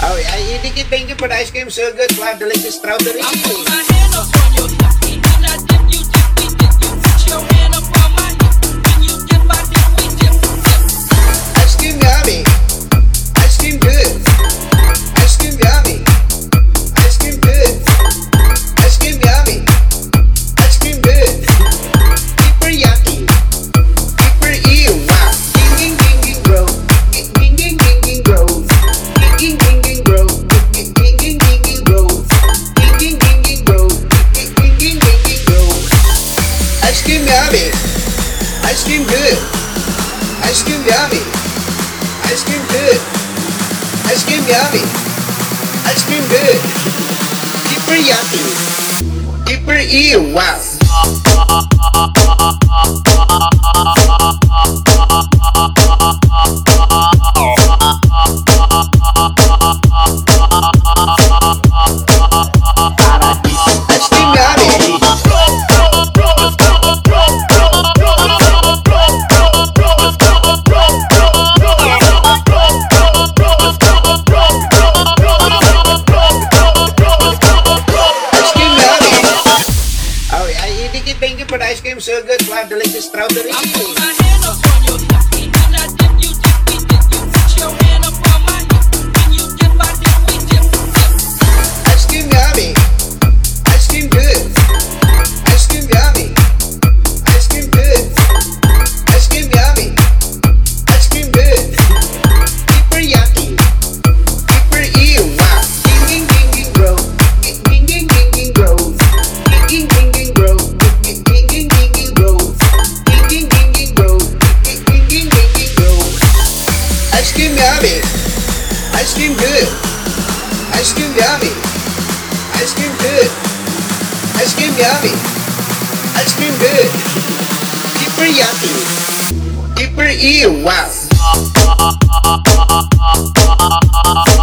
Oh, yeah, thank you for the ice cream. So good. Wow, delicious strawberry. I put my hand up on your hip. When I dip, you dip, we dip. You put your hand up on my hip. When you dip, I dip, we dip. Ice cream yummy. Ice cream good. Ice cream yummy. Ice cream good. Ice cream yummy. Ice cream good. Super yucky. Super ew. Wow. Ding ding ding ding bro. Ding ding ding ding bro. Ding ding ding bro. Ding ding ding ding bro. Ding ding ding bro. Ding ding ding bro. Ice cream yummy. Ice cream good. Ice cream yummy. Ice cream good. Ice cream yummy. Ice cream good. Super yucky. Super ew. Wow. Ice cream yummy. Oh, yeah, thank you for the ice cream. So good. Wow, delicious strawberry. I put my hand up on your hip. When I dip, you dip, we dip. You put your hand up on my hip. When you dip, I dip, we dip. Ice cream yummy. Ice cream good. Ice cream yummy. Ice cream good. Ice cream yummy. Ice cream good. Super yucky. Super ew. Wow. Ding ding ding ding bro. Ding ding ding ding bro. Ding ding ding bro. Ding ding ding ding bro. Ding ding ding bro. Ding ding ding bro. Ice cream yummy. Ice cream good. Ice cream yummy. Ice cream good. Ice cream yummy. Ice cream good. Super yucky. Super ew. Wow.